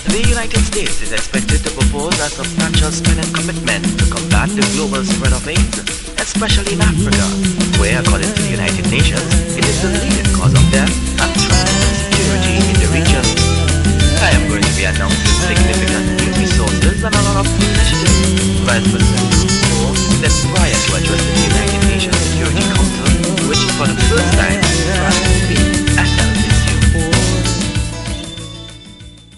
The United States is expected to propose a substantial spending commitment to combat the global spread of AIDS, especially in Africa, where, according to the United Nations, it is the leading cause of death and